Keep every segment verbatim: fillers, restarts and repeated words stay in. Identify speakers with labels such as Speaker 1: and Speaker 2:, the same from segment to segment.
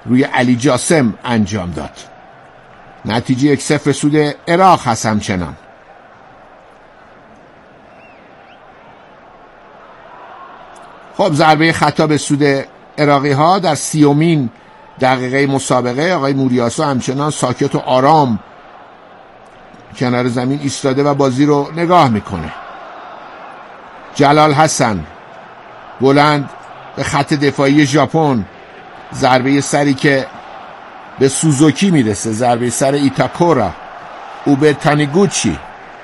Speaker 1: روی علی جاسم انجام داد. نتیجه یک صفر سود عراق هست. همچنان خب ضربه خطا به سود عراقی ها در سیومین دقیقه مسابقه. آقای موریاسو همچنان ساکت و آرام کنار زمین ایستاده و بازی رو نگاه میکنه. جلال حسن بلند به خط دفاعی ژاپن، ضربه سری که به سوزوکی میرسه، ضربه سر ایتاکورا. او به تانیگوچی،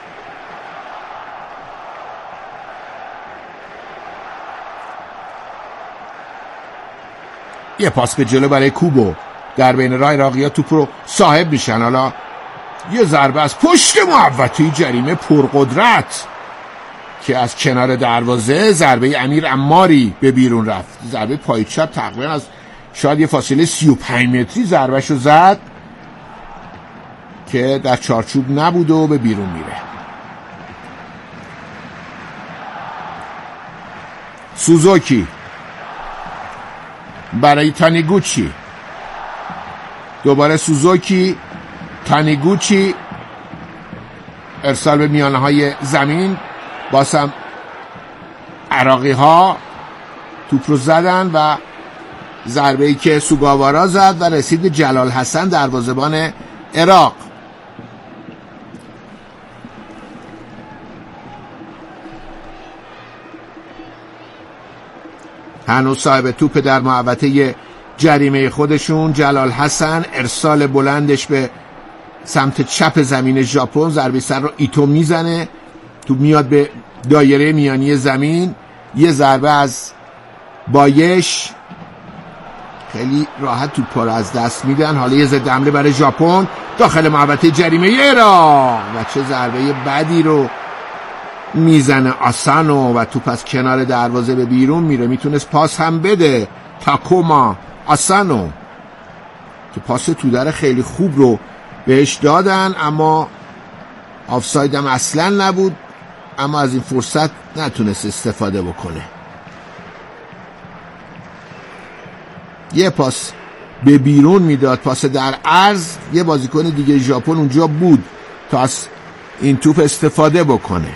Speaker 1: یه پاس به جلو برای کوبو در بین راه. عراقی‌ها توپ رو صاحب میشن. حالا یه ضربه از پشت محوطه جریمه پرقدرت که از کنار دروازه ضربه امیر عماری به بیرون رفت. ضربه پای چپ تقریبا از شاید یه فاصله سی و پنج متری ضربهشو زد که در چارچوب نبود و به بیرون میره. سوزوکی برای تانیگوچی، دوباره سوزوکی، تانیگوچی، ارسال به میانه های زمین. باسم عراقی ها توپ رو زدن و ضربه ای که سوگاوارا زد و رسید جلال حسن دروازه‌بان عراق. هنوز صاحب توپ در محوطه جریمه خودشون. جلال حسن ارسال بلندش به سمت چپ زمین ژاپن، ضربه سر رو ایتو میزنه، توپ میاد به دایره میانی زمین. یه ضربه از بایش، خیلی راحت توپ رو از دست میدن. حالا یه ضد حمله برای ژاپن داخل محوطه جریمه عراق و چه ضربه بدی رو میزنه آسانو و توپ از کنار دروازه به بیرون میره. میتونست پاس هم بده. تاکوما آسانو که پاس تو در خیلی خوب رو بهش دادن، اما آفساید هم اصلا نبود، اما از این فرصت نتونست استفاده بکنه. یه پاس به بیرون میداد، پاس در عرض. یه بازیکن دیگه ژاپن اونجا بود تا از این توپ استفاده بکنه.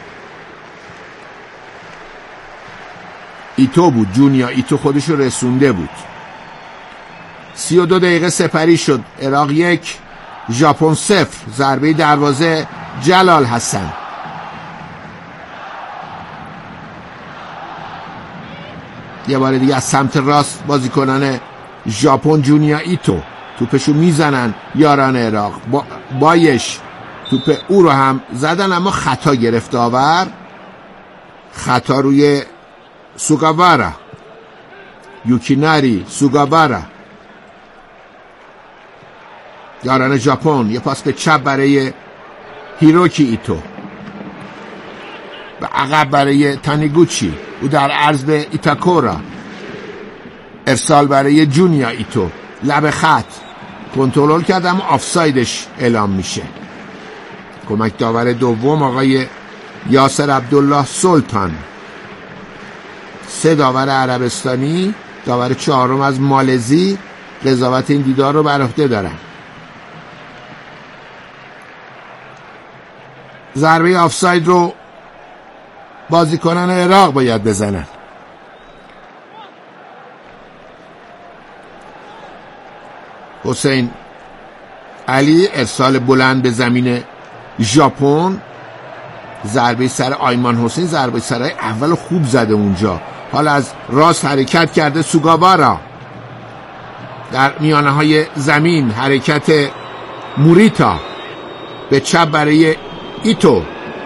Speaker 1: ایتو بود، جونیا ایتو خودش رو رسونده بود. سی و دو دقیقه سپری شد. عراق یک ژاپن صفر. ضربه دروازه جلال حسن. یه بار دیگه از سمت راست بازیکنان ژاپن جونیا ایتو توپشو میزنن یاران عراق. با بایش توپ او رو هم زدن، اما خطا گرفت آور. خطا روی سوگاوارا، یوکیناری سوگاوارا، یاران ژاپن. یه پاس به چپ برای هیروکی ایتو، به عقب برای تانیگوچی، او در عرض به ایتاکورا. ارسال برای جونیا ایتو، لب خط کنترل کردم، آفسایدش اعلام میشه. کمک داور دوم آقای یاسر عبدالله سلطان. سه داور عربستانی، داور چهارم از مالزی قضاوت این دیدار رو بر عهده دارن. ضربه آفساید رو بازیکنان عراق باید بزنن. حسین علی ارسال بلند به زمین ژاپن، ضربه سر آیمان حسین، ضربه سر اول خوب زده اونجا. حالا از راست حرکت کرده سوگاوارا در میانه های زمین. حرکت موریتا به چپ برای ایتو،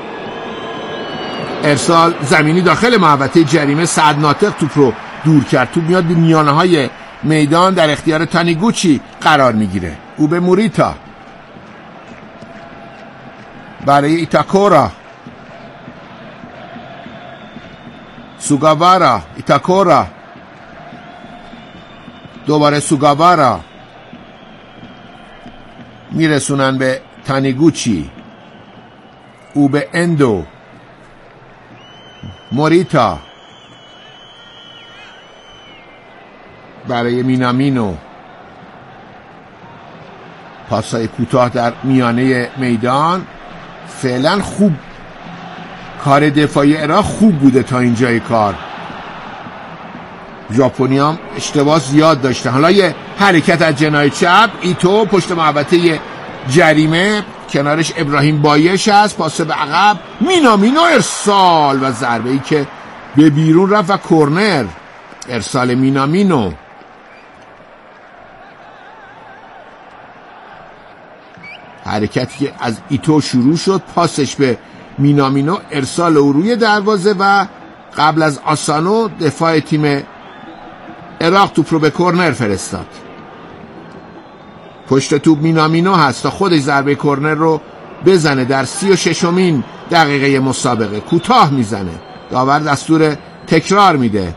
Speaker 1: ارسال زمینی داخل محوطه جریمه. سعد ناطق توپ رو دور کرد. توپ میاد به میانه های میدان، در اختیار تانیگوچی قرار میگیره. او به موریتا برای ایتاکورا، سوگاوارا، ایتاکورا، دوباره سوگاوارا، میرسونن به تانیگوچی، او به اندو، موریتا برای مینامینو، پاسای کوتاه در میانه میدان. فعلا خوب کار دفاعی عراق خوب بوده تا اینجای کار. ژاپنی‌ها هم اشتباه زیاد داشتن. حالا یه حرکت از جناح چپ، ایتو پشت محوطه جریمه، کنارش ابراهیم بایش هست، پاس به عقب، مینامینو ارسال و ضربه ای که به بیرون رفت و کرنر. ارسال مینامینو. حرکتی که از ایتو شروع شد، پاسش به مینامینو، ارسال او روی دروازه و قبل از آسانو دفاع تیم عراق توپ رو به کرنر فرستاد. پشت توپ مینامینو هست تا خودش ضربه کرنر رو بزنه. در سی و ششمین دقیقه مسابقه کوتاه میزنه. داور دستور تکرار میده.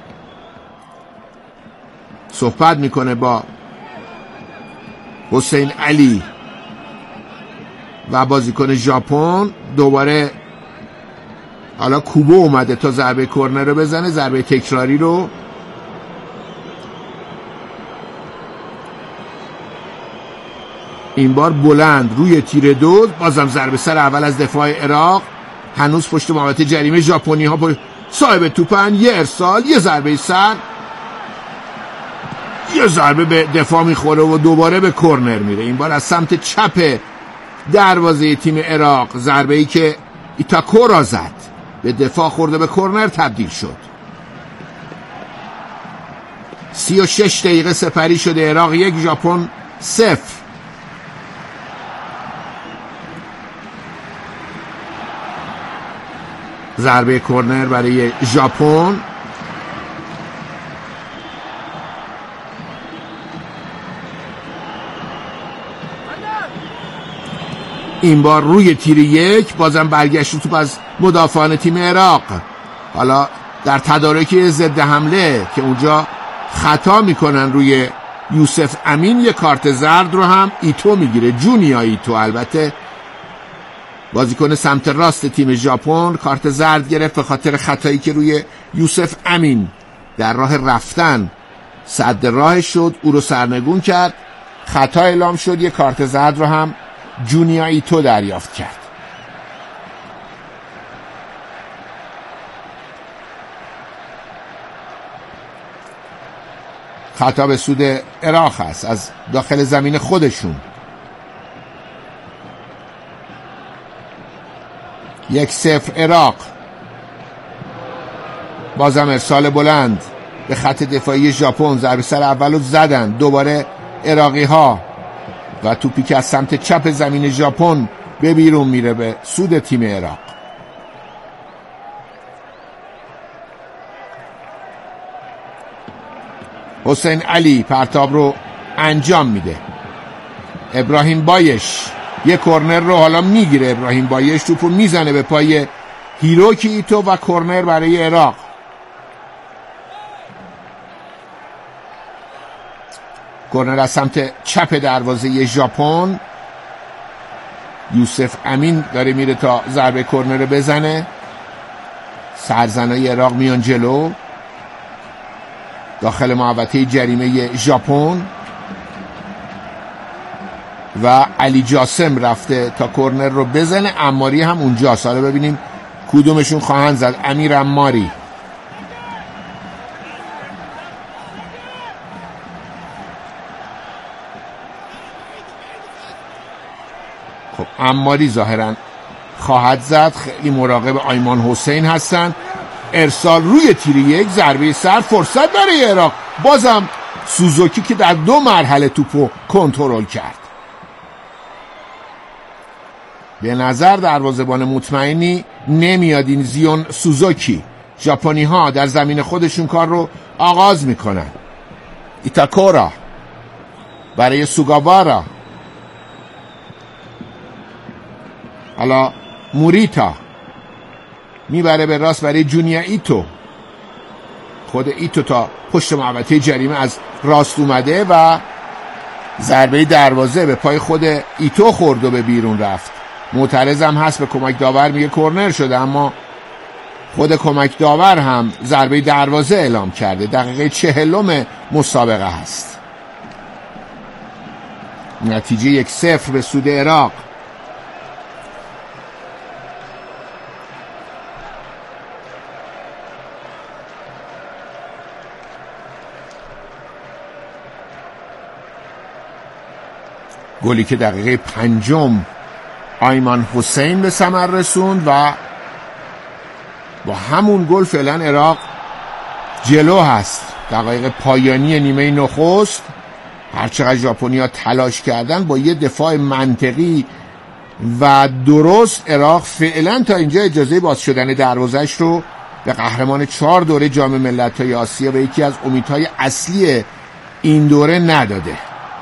Speaker 1: صحبت میکنه با حسین علی و بازیکن ژاپن. دوباره حالا کوبو اومده تا ضربه کرنر رو بزنه، ضربه تکراری رو. این بار بلند روی تیر دو. بازم ضربه سر اول از دفاع عراق. هنوز پشت محوطه جریمه ژاپنی ها صاحب توپن. یه ارسال، یه ضربه سر، یه ضربه به دفاع میخوره و دوباره به کرنر میره. این بار از سمت چپ دروازه تیم عراق. ضربه ای که ایتاکورا زد به دفاع خورده، به کرنر تبدیل شد. سی و شش دقیقه سپری شده. عراق یک، ژاپن صفر. ضربه کرنر برای ژاپن. این بار روی تیر یک. بازم برگشت توپ از مدافعان تیم عراق. حالا در تدارک ضد حمله که اونجا خطا میکنن روی یوسف امین، یک کارت زرد رو هم ایتو میگیره. جونیا ایتو، البته بازیکن سمت راست تیم ژاپن، کارت زرد گرفت به خاطر خطایی که روی یوسف امین در راه رفتن سد راه شد، او رو سرنگون کرد. خطا اعلام شد. یک کارت زرد رو هم جونیا ایتو دریافت کرد. خطا به سود عراق است از داخل زمین خودشون. یک صفر عراق. بازم ارسال بلند به خط دفاعی ژاپن. ضربه سر اولو زدن دوباره عراقی ها و توپی که از سمت چپ زمین ژاپن به بیرون میره به سود تیم عراق. حسین علی پرتاب رو انجام میده. ابراهیم بایش یک کرنر رو حالا میگیره. ابراهیم بایش توپو میزنه به پای هیروکی ایتو و کرنر برای عراق. کرنر از سمت چپ دروازه ژاپن. یوسف امین داره میره تا ضربه کرنر بزنه. سرزنای عراق میان جلو داخل محوطه جریمه ژاپن و علی جاسم رفته تا کرنر رو بزنه. عماری هم اونجاست. حالا ببینیم کدومشون خواهند زد. امیر عماری. خب عماری ظاهرا خواهد زد. خیلی مراقب آیمان حسین هستن. ارسال روی تیر یک. ضربه سر. فرصت برای عراق. بازم سوزوکی که در دو مرحله توپو کنترل کرد. به نظر دروازه‌بان مطمئنی نمیاد این زیون سوزوکی. ژاپنی ها در زمین خودشون کار رو آغاز میکنن. ایتاکورا برای سوگاوارا. حالا موریتا میبره به راست برای جونیا ایتو. خود ایتو تا پشت محوطه جریمه از راست اومده و ضربه دروازه به پای خود ایتو خورد و به بیرون رفت. معترض هم هست به کمک داور، میگه کرنر شده، اما خود کمک داور هم ضربه دروازه اعلام کرده. دقیقه چهلم مسابقه هست. نتیجه یک صفر به سود عراق. گلی که دقیقه پنجم آیمان حسین به ثمر رسوند و با همون گل فعلا عراق جلو هست. دقایق پایانی نیمه نخست هرچقدر ژاپنی‌ها تلاش کردن با یه دفاع منطقی و درست، عراق فعلا تا اینجا اجازه باز شدن دروازش رو به قهرمان چهار دوره جام ملت‌های آسیا و یکی از امیدهای اصلی این دوره نداده.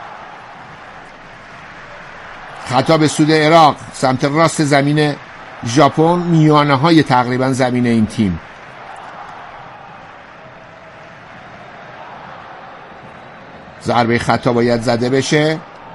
Speaker 1: خطا به سود عراق سمت راست زمین ژاپن، میانه های تقریبا زمین این تیم. ضربه خطا باید زده بشه.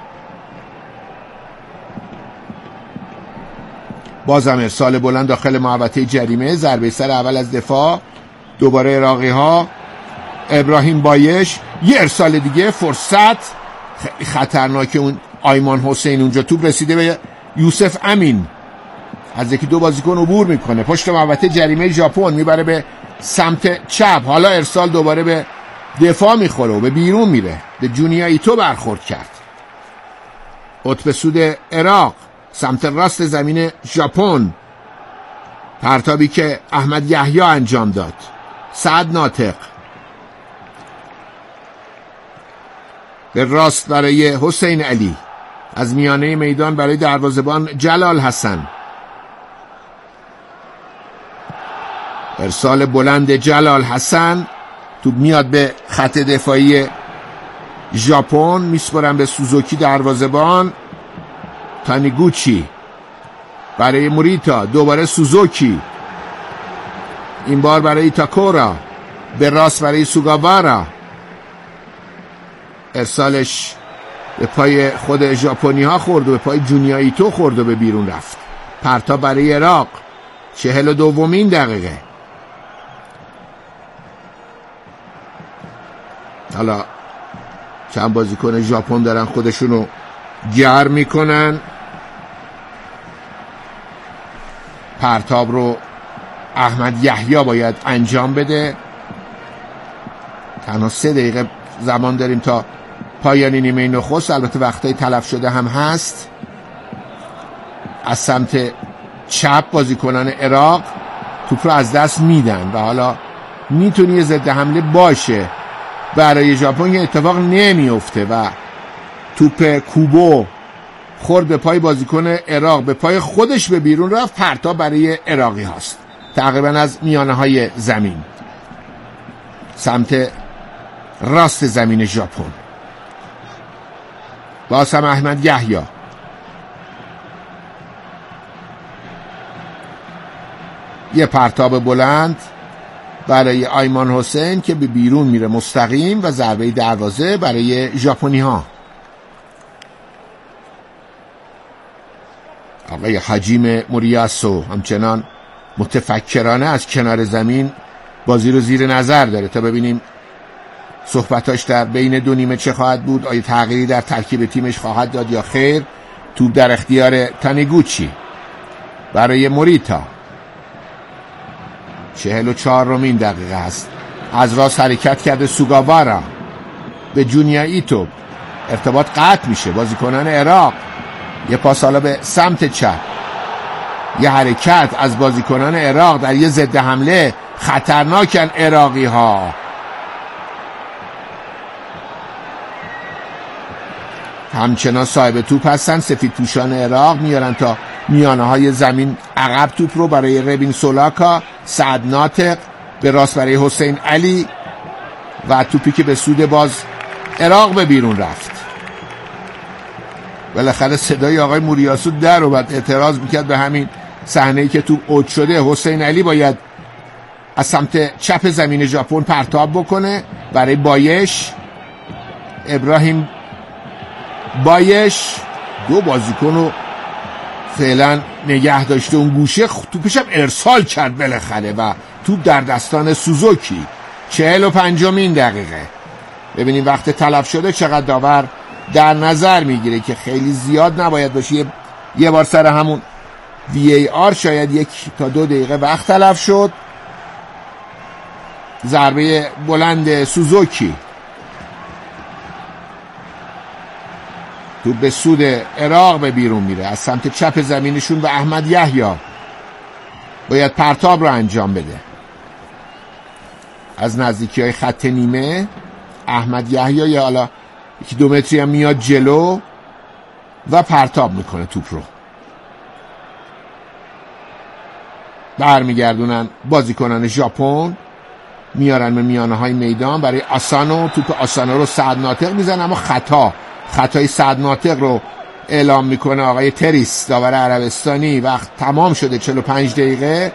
Speaker 1: بازم ارسال بلند داخل محوطه جریمه، ضربه سر اول از دفاع، دوباره عراقی ها. ابراهیم بایش، یه ارسال دیگه، فرصت خیلی خطرناکه. اون آیمان حسین اونجا توپ رسیده به یوسف امین، از یکی دو بازیکن عبور میکنه، پشت محوطه جریمه ژاپن میبره به سمت چپ. حالا ارسال دوباره به دفاع میخوره و به بیرون میره، به جونیا ایتو برخورد کرد. قطب سود عراق سمت راست زمین ژاپن، پرتابی که احمد یحیی انجام داد. سعد ناطق به راست برای حسین علی، از میانه میدان برای دروازه‌بان جلال حسن. ارسال بلند جلال حسن، توپ میاد به خط دفاعی ژاپن، میسپرن به سوزوکی دروازه‌بان. تانیگوچی برای موریتا، دوباره سوزوکی، این بار برای ایتاکورا، به راست برای سوگاوارا. ارسالش به پای خود ژاپنی ها خورد و به پای جونیا ایتو خورد و به بیرون رفت. پرتاب برای عراق، چهل و دومین دقیقه. حالا چند بازیکن ژاپن دارن خودشونو گرم میکنن. پرتاب رو احمد یحیی باید انجام بده. تنها سه دقیقه زمان داریم تا پایان نیمه نخست، البته وقتای تلف شده هم هست. از سمت چپ بازیکنان عراق توپ رو از دست میدن و حالا میتونه یه ضد حمله باشه برای ژاپن، یه اتفاق نمیفته و توپ کوبو خورد به پای بازیکن عراق، به پای خودش به بیرون رفت. پرتاب برای عراقی هاست تقریبا از میانه های زمین سمت راست زمین ژاپن. باسم احمد یحیی، یه پرتاب بلند برای آیمان حسین که به بیرون میره مستقیم و ضربه دروازه برای ژاپنی ها. آقای حجیم موریاسو همچنان متفکرانه از کنار زمین بازی رو زیر نظر داره تا ببینیم صحبتاش در بین دو نیمه چه خواهد بود، آیا تغییری در ترکیب تیمش خواهد داد یا خیر. توپ در اختیار تانیگوچی برای موریتا. چهل و چهارمین دقیقه است. از راست حرکت کرده سوگاوارا به جونیا ایتو، ارتباط قطع میشه. بازیکنان عراق یه پاس حالا به سمت چپ، یه حرکت از بازیکنان عراق در یه ضد حمله. خطرناکن عراقی ها. همچنان صاحب توپ هستن. سفید پوشان عراق میارن تا میانه های زمین عقب توپ رو برای ربین سولاکا. سعد ناطق به راست برای حسین علی و توپی که به سود باز عراق به بیرون رفت. بالاخره صدای آقای موریاسو در اومد، اعتراض میکرد به همین صحنه‌ای که توپ اوت شده. حسین علی باید از سمت چپ زمین ژاپن پرتاب بکنه برای بایش. ابراهیم بایش دو بازیکن رو فعلا نگه داشته اون گوشه، توپش هم ارسال کرد بالاخره و توپ در دستان سوزوکی. چهل و پنجمین دقیقه. ببینیم وقت تلف شده چقدر داور در نظر میگیره که خیلی زیاد نباید باشه. یه بار سر همون وی ای آر شاید یک تا دو دقیقه وقت تلف شد. ضربه بلند سوزوکی، تو به سود عراق به بیرون میره از سمت چپ زمینشون و احمد یحیی باید پرتاب رو انجام بده. از نزدیکی های خط نیمه احمد یحیی یا حالا یکی دو متری هم میاد جلو و پرتاب میکنه توپ رو. برمیگردونن بازیکنان ژاپن، میارن به میانه های میدان برای آسانو. توپ آسانو رو سعد ناطق میزنه، اما خطا خطای سعد ناطق رو اعلام میکنه آقای تریس، داور عربستانی. وقت تمام شده، چهل و پنج دقیقه.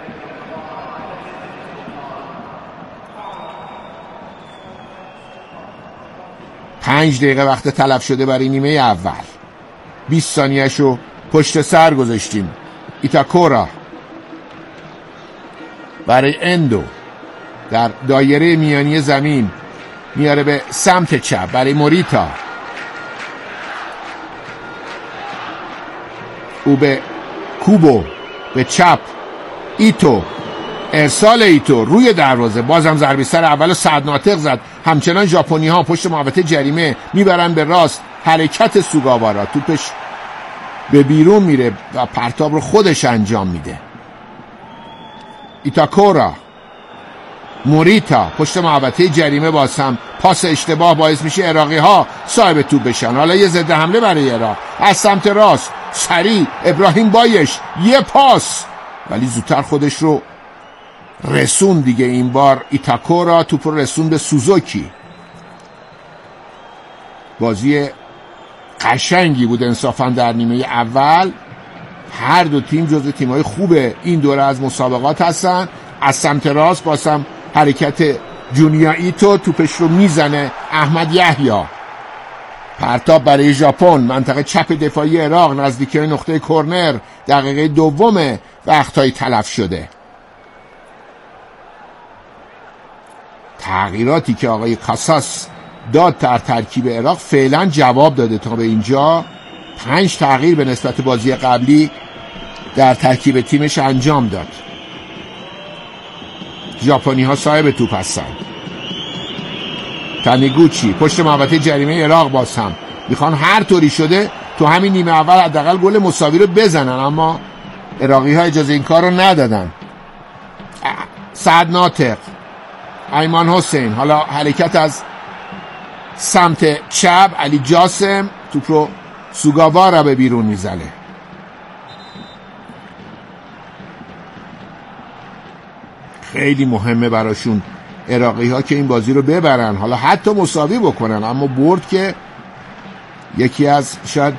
Speaker 1: پنج دقیقه وقت تلف شده برای نیمه اول. بیست ثانیه‌اش رو پشت سر گذاشتیم. ایتاکورا برای اندو در دایره میانی زمین میاره به سمت چپ برای موریتا. او به کوبو به چپ. ایتو، ارسال ایتو روی دروازه. بازم ضربه سر اول سعد ناطق زد. همچنان ژاپنی ها پشت محوطه جریمه میبرن به راست. حرکت سوگاوارا، توپش به بیرون میره و پرتاب رو خودش انجام میده. ایتاکورا، موریتا پشت محوطه جریمه. باز هم پاس اشتباه باعث میشه عراقی ها صاحب توپ بشن. حالا یه ضد حمله برای عراق از سمت راست. سریع ابراهیم بایش، یه پاس، ولی زودتر خودش رو رسون دیگه. این بار ایتاکورا توپ رو رسون به سوزوکی. بازی قشنگی بود انصافا در نیمه اول. هر دو تیم جزو تیم‌های خوب این دوره از مسابقات هستن. از سمت راست بازم حرکت جونیا ایتو، توپش رو میزنه احمد یحیی. پرتاب برای ژاپن، منطقه چپ دفاعی عراق نزدیکی نقطه کرنر. دقیقه دوم وقت‌های تلف شده. تغییراتی که آقای کاساس داد در ترکیب عراق فعلا جواب داده. تا به اینجا پنج تغییر به نسبت بازی قبلی در ترکیب تیمش انجام داد. ژاپنی ها صاحب توپ هستند. تانیگوچی پشت محوطه جریمه عراق. باز هم میخوان هر طوری شده تو همین نیمه اول حداقل گل مساوی رو بزنن، اما عراقی ها اجازه این کار رو ندادن. سعد ناطق، ایمان حسین، حالا حرکت از سمت چپ. علی جاسم توپ رو سوگاوارا به بیرون میزنه. خیلی مهمه براشون عراقی ها که این بازی رو ببرن، حالا حتی مساوی بکنن، اما برد که یکی از شاید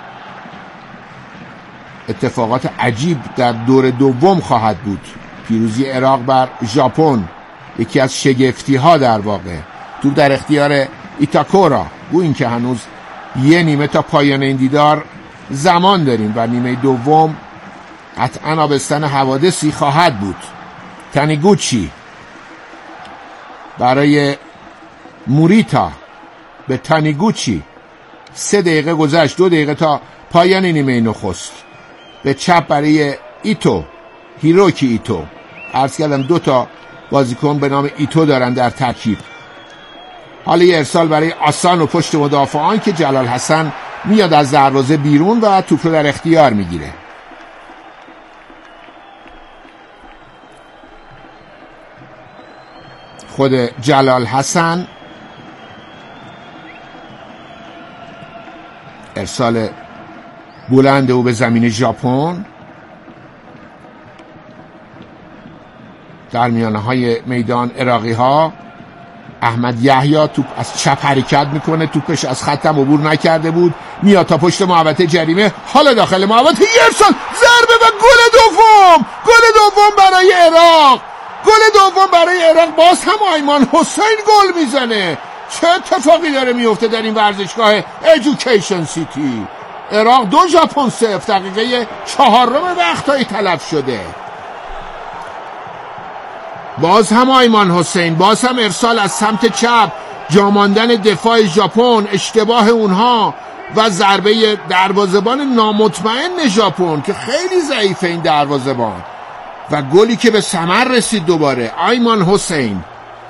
Speaker 1: اتفاقات عجیب در دور دوم خواهد بود. پیروزی عراق بر ژاپن یکی از شگفتی ها در واقع. توپ در اختیار ایتاکورا. گو این که هنوز یه نیمه تا پایان این دیدار زمان داریم و نیمه دوم قطعا آبستن حوادثی خواهد بود. تانیگوچی برای موریتا به تانیگوچی. سه دقیقه گذشت، دو دقیقه تا پایان نیمه نخست. به چپ برای ایتو، هیروکی ایتو. عرض کردم دو تا بازیکن به نام ایتو دارن در ترکیب. حالا یه ارسال برای آسان و پشت مدافعان که جلال حسن میاد از دروازه بیرون و توپ رو در اختیار میگیره. خود جلال حسن ارسال بلند او به زمین ژاپن. در میانه های میدان عراقی ها احمد یحیی توپ از چپ حرکت میکنه. توپش از خطم عبور نکرده بود، میاد تا پشت محوطه جریمه. حالا داخل محوطه یه ارسال، ضربه و گل دوم. گل دوم برای عراق. گل دوم برای عراق. باز هم ایمان حسین گل میزنه. چه اتفاقی داره میفته در این ورزشگاه ادویکیشن سیتی؟ عراق دو ژاپن صفر. دقیقه چهارم وقتایی تلف شده. باز هم ایمان حسین، باز هم ارسال از سمت چپ. جاماندن دفاع ژاپن، اشتباه اونها و ضربه دروازه‌بان نامطمئن ژاپن که خیلی ضعیفه این دروازه‌بان و گلی که به ثمر رسید دوباره. آیمان حسین.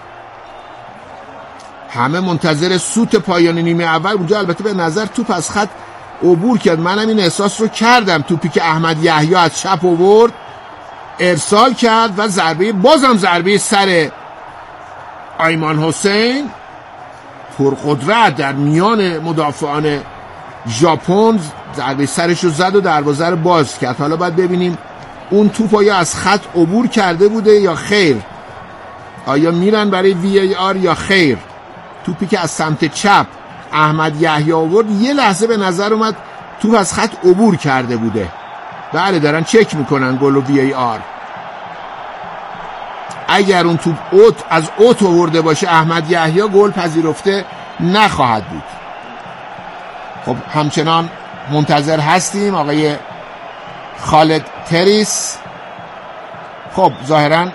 Speaker 1: همه منتظر سوت پایان نیمه اول. اونجا البته به نظر توپ از خط عبور کرد، منم این احساس رو کردم. توپی که احمد یحیی از چپ آورد ارسال کرد و ضربه، بازم ضربه سر آیمان حسین پرقدرت در میان مدافعان ژاپن، ضربه سرش رو زد و دروازه رو باز کرد. حالا باید ببینیم اون توپ آیا از خط عبور کرده بوده یا خیر، آیا میرن برای وی ای آر یا خیر. توپی که از سمت چپ احمد یحیی آورد یه لحظه به نظر اومد توپ از خط عبور کرده بوده. بله دارن چک میکنن گل و وی ای آر. اگر اون توپ اوت از اوت آورده باشه احمد یحیی گل پذیرفته نخواهد بود. خب همچنان منتظر هستیم. آقای خالد تریس. خب ظاهرا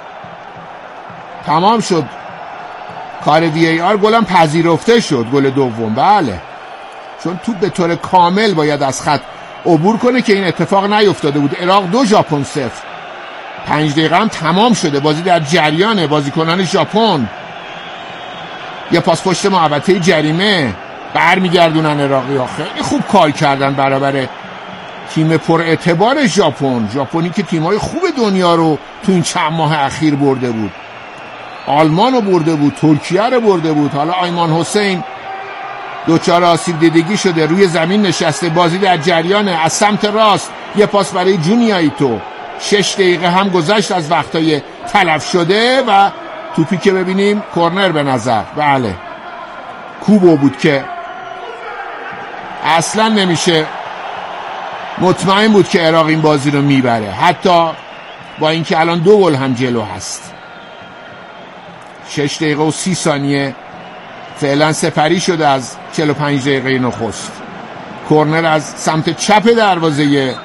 Speaker 1: تمام شد کار وی ای آر، گلم پذیرفته شد، گل دوم. بله چون توپ به طور کامل باید از خط عبور کنه که این اتفاق نیفتاده بود. عراق دو ژاپن صفر. پنج دقیقه هم تمام شده، بازی در جریانه. بازیکنان ژاپن یه پاس پشت محوطه جریمه برمیگردونن. عراقی ها خیلی خوب کار کردن برابر تیم پر اعتبار ژاپن. ژاپنی که تیم‌های خوب دنیا رو تو این چند ماه اخیر برده بود. آلمان رو برده بود، ترکیه رو برده بود. حالا آیمان حسین دوچار آسیب دیدگی شده، روی زمین نشسته. بازی در جریانه. از سمت راست یه پاس برای جونیایتو. شش دقیقه هم گذشت از وقتای تلف شده و توپی که ببینیم کورنر به نظر. بله کوبو بود که اصلا نمیشه مطمئن بود که عراق این بازی رو میبره، حتی با اینکه الان دو گل هم جلو هست. شش دقیقه و سی ثانیه فعلا سپری شده از چهل و پنج دقیقه نخست. کورنر از سمت چپ دروازه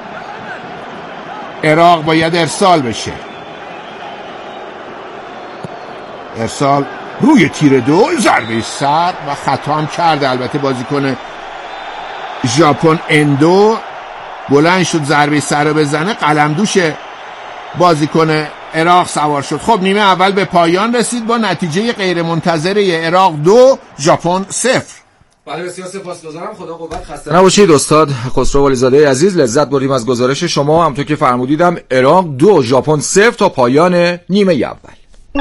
Speaker 1: عراق باید ارسال بشه. ارسال روی تیر دو، ضربه سر و خطا هم کرده البته بازیکن ژاپن. اندو بلند شد ضربه سر رو بزنه، قلمدوش بازیکن عراق سوار شد. خب نیمه اول به پایان رسید با نتیجه غیر منتظره عراق دو ژاپن صفر.
Speaker 2: بله بسیار سپاسگزارم. خدا قوت. خسته نباشید استاد خسرو والیزاده عزیز. لذت بردیم از گزارش شما. همونطور که فرمودیدم عراق دو ژاپن صفر تا پایان نیمه اول.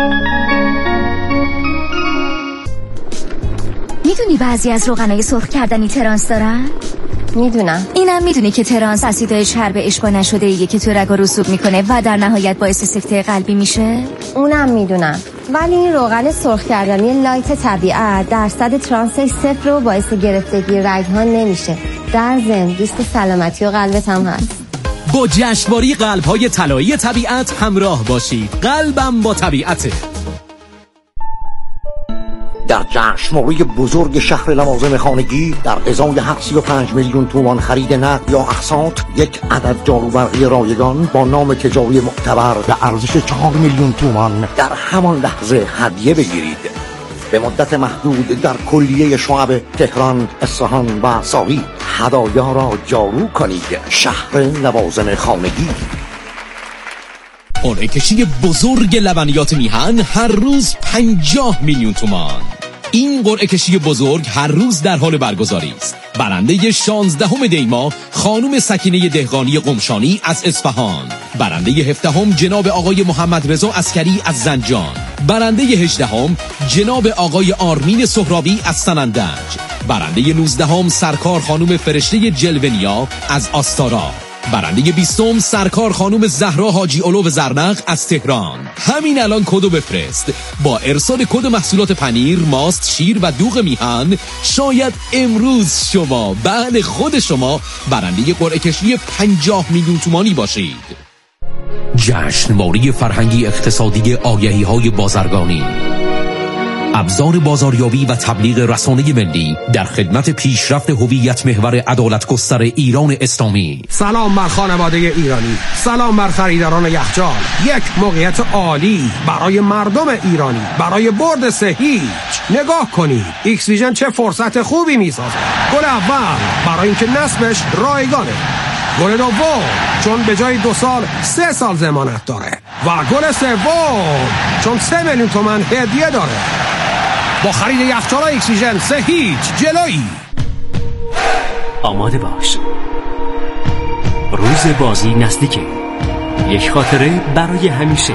Speaker 3: میدونی بعضی از روغنای سرخ کردنی ترانس دارن؟
Speaker 4: میدونم.
Speaker 3: اینم میدونی که ترانس اسیدهای چرب اشباع نشده ایه که تو رگا رسوب میکنه و در نهایت باعث سکته قلبی میشه؟
Speaker 4: اونم میدونم، ولی این روغن سرخ کردنی لایت طبیعت درصد ترانسش صفر و باعث گرفتگی رگ‌ها نمیشه. در ضمن دوست سلامتی و قلبت هم هست.
Speaker 5: با جشنواره قلب‌های طلایی طبیعت همراه باشید. قلبم با طبیعته.
Speaker 6: در جشنواره بزرگ شهر لوازم خانگی در ازای سی و پنج میلیون تومان خرید نقد یا اقساط یک عدد جاروبرقی رایگان با نام تجاری معتبر به ارزش چهار میلیون تومان در همان لحظه هدیه بگیرید. به مدت محدود در کلیه شعب تهران، اصفهان و ساری هدایا را جارو کنید. شهر لوازم خانگی.
Speaker 5: قرعه کشی بزرگ لبنیات میهن هر روز پنجاه میلیون تومان. این قرعه کشی بزرگ هر روز در حال برگزاری است. برنده شانزدهم دیما خانم سکینه دهقانی قمشانی از اصفهان. برنده هفدهم جناب آقای محمد رضا عسکری از زنجان. برنده هجدهم جناب آقای آرمین سهرابی از سنندج. برنده نوزدهم سرکار خانم فرشته جلونیا از آستارا. برنده بیستم سرکار خانم زهرا حاجی علو زرنق از تهران. همین الان کدو بفرست. با ارسال کد محصولات پنیر، ماست، شیر و دوغ میهن شاید امروز شما بعد خود شما برنده قرعه کشی پنجاه میلیون تومانی باشید. جشنواره فرهنگی اقتصادی آگهی‌های بازرگانی ابزار بازاریابی و تبلیغ رسانه ملی در خدمت پیشرفت هویت محور عدالت‌گستر ایران اسلامی.
Speaker 7: سلام بر خانواده ایرانی، سلام بر خریداران یخچال. یک موقعیت عالی برای مردم ایرانی برای برد سه هیچ. نگاه کنید ایکس ویژن چه فرصت خوبی میسازه. گل اول برای اینکه نصبش رایگانه، گل دوم چون به جای دو سال سه سال ضمانت داره و گل سوم چون سه میلیون تومان هدیه داره. با خرید یخچال ایکس ویژن سه هیچ جلویی.
Speaker 8: آماده باش، روز بازی نزدیکه. یک خاطره برای همیشه.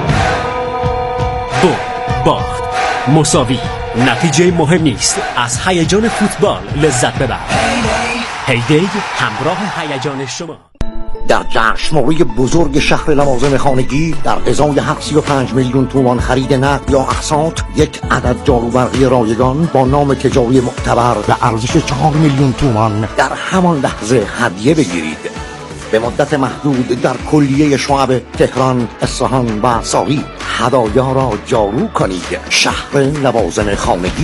Speaker 8: برد، باخت، مساوی، نتیجه مهم نیست. از هیجان فوتبال لذت ببر. هیدی همراه هیجان شما.
Speaker 6: در جشنواره بزرگ شهر لوازم خانگی در ازای هر سی و پنج میلیون تومان خرید نقد یا اقساط یک عدد جاروبرقی رایگان با نام تجاری معتبر به ارزش چهار میلیون تومان در همان لحظه هدیه بگیرید. به مدت محدود در کلیه شعب تهران، اصفهان و ساری هدایا را جارو کنید. شهر لوازم خانگی.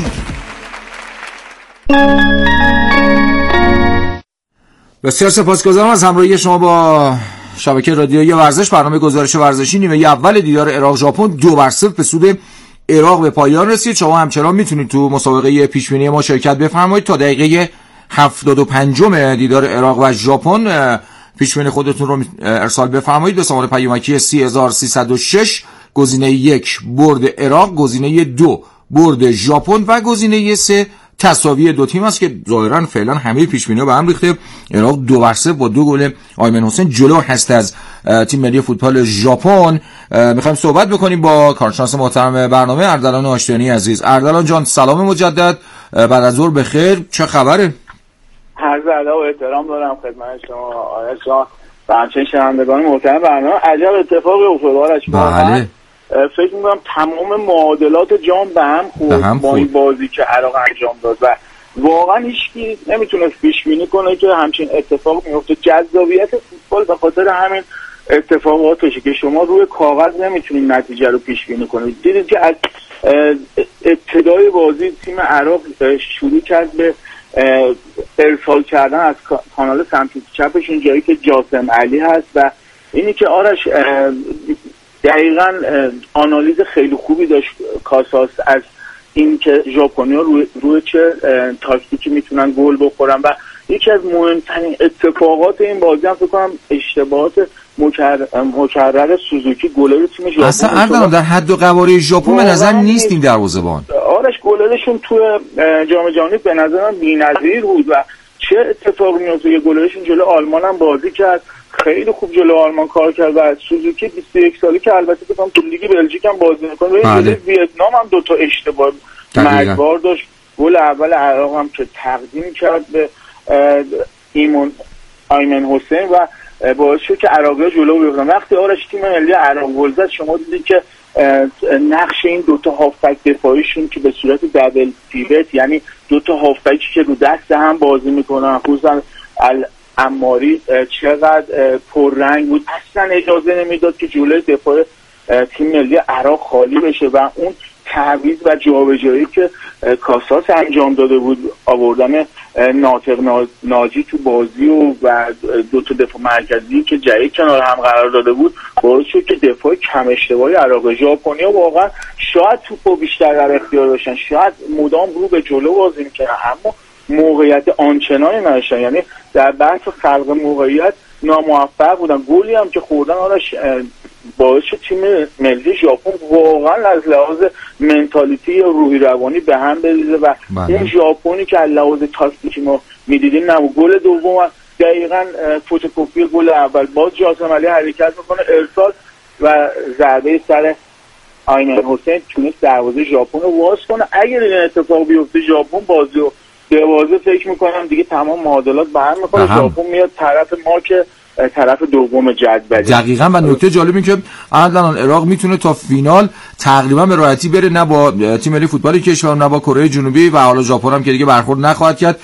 Speaker 2: بسیار سپاسگزارم از همراهی شما با شبکه رادیویی ورزش. برنامه گزارش ورزشی نیمه اول دیدار عراق ژاپن دو بر صفر به سود عراق به پایان رسید. شما همچنان میتونید تو مسابقه پیشبینی ما شرکت بفرمایید. تا دقیقه هفتاد و پنج دیدار عراق و ژاپن پیشبینی خودتون رو ارسال بفرمایید به شماره پیامکی سه هزار و سیصد و شش. گزینه یک برد عراق، گزینه دو برد ژاپن و گزینه سه تساوی دو تیم است که ظاهرا فعلا همه پیش‌بینی‌ها به هم ریخته. عراق دو بر صفر با دو گل آیمن حسین جلو هست از تیم ملی فوتبال ژاپن. می‌خوایم صحبت بکنیم با کارشناس محترم برنامه اردلان آشتیانی عزیز. اردلان جان سلام مجدد، بعد از ظهر بخیر، چه خبره؟
Speaker 9: عرض ادب و احترام دارم خدمت شما آقای جان و همچنین شنوندگان محترم برنامه. عجب اتفاقی افتاد.
Speaker 2: بله
Speaker 9: فکر میکنم تمام معادلات جام به هم خورد با این بازی که عراق انجام داد و واقعا هیچکی نمیتونه پیش بینی کنه که همچین اتفاق میفته. جذابیت فوتبال به خاطر همین اتفاقاتشه که شما روی کاغذ نمیتونید نتیجه رو پیش بینی کنید. دیدید که از ابتدای بازی تیم عراق شروع کرد به ارسال کردن از کانال سمت چپشون جایی که جاسم علی هست و اینی که آرش دقیقاً آنالیز خیلی خوبی داشت کاساس از این که ژاپنی‌ها روی, روی چه تاکتیکی میتونن گل بخورن و یکی از مهمترین اتفاقات این بازی هم فکر کنم اشتباهات مکرر مکرر سوزوکی گلر تیم ژاپن.
Speaker 2: اصلا اردلان در حد و قواره ژاپن به نظر نیست این دروازه‌بان.
Speaker 9: آرش گلرشون تو جام جهانی به نظرم بی‌نظیر بود و چه اتفاقی میفته که گلرشون جلو آلمان هم بازی کرد، خیلی خوب جلو آلمان کار کرد و سوزوکی بیست و یک ساله که البته بگم تو لیگ بلژیک هم بازی می‌کنه و جلو ویتنام هم دو تا اشتباه مرگبار داشت. گل اول عراق هم که تقدیم کرد به ایمون آیمن حسین و باعث شد که عراقی‌ها جلو بیفتن. وقتی آرش تیم ملی عراق گل زد شما دیدید که نقش این دو تا هافبک دفاعیشون که به صورت دبل پیوت، یعنی دو تا هافبکی که رو دست هم بازی میکنن، خصوصا عماری چقدر پررنگ بود، اصلا اجازه نمیداد که جلوی دفاع تیم ملی عراق خالی بشه و اون تعویض و جابجایی که کاساس انجام داده بود، آوردن ناطق ناجی تو بازی و و دو تا دفاع مرکزی که جایی کنار هم قرار داده بود، باعث شد که دفاع کم اشتباهی عراق ژاپنیا واقعا شاید توپو بیشتر در اختیار داشتن، شاید مدام رو به جلو بازی می‌کردن اما موقعیت آنچنانی نداشتن، یعنی در بحث خلق موقعیت ناموفق بودن. گلی هم که خوردن آرش باعث شد تیم ملی ژاپن واقعا از لحاظ منتالیتی یا روحی روانی به هم بریزه و اون ژاپنی که از لحاظ تاکتیکی ما می‌دیدیم نبود. گل دوم دقیقاً فتوکپی گل اول، باز جاسم علی حرکت میکنه، ارسال و ضربه سر آیمن حسین تونست دروازه ژاپن رو واس کنه. اگر این اتفاق بیفته ژاپن بازی رو دوازه فکر میکنم دیگه تمام معادلات به هم میخوره، ژاپن میاد طرف ما که طرف دوم جدول.
Speaker 2: دقیقاً و نکته جالب این که الان عراق میتونه تا فینال تقریبا به راحتی بره، نه با تیم ملی فوتبال کشور نه با کره جنوبی و حالا ژاپن هم که دیگه برخورد نخواهد کرد.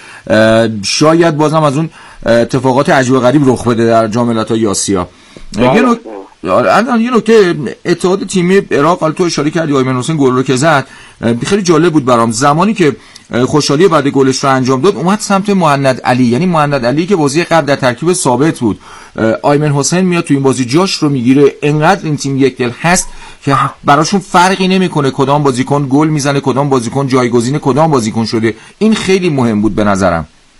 Speaker 2: شاید بازم از اون اتفاقات عجیب و غریب رخ بده در جام ملت‌های آسیا. یه, نک... الان یه نکته اتحاد تیمی عراق، حالا تو اشاره کردی آیمن حسین گل رو که زد، خیلی جالب بود برام. زمانی که خوشحالی بعد گلش رو انجام داد اومد سمت مهند علی، یعنی مهند علی که بازی قبل در ترکیب ثابت بود، آیمن حسین میاد تو این بازی جاش رو میگیره. انقدر این تیم یک دل هست که براشون فرقی نمیکنه کدام بازیکن گل میزنه، کدام بازیکن جایگزین کدام بازیکن شده. این خیلی مهم بود به نظرم.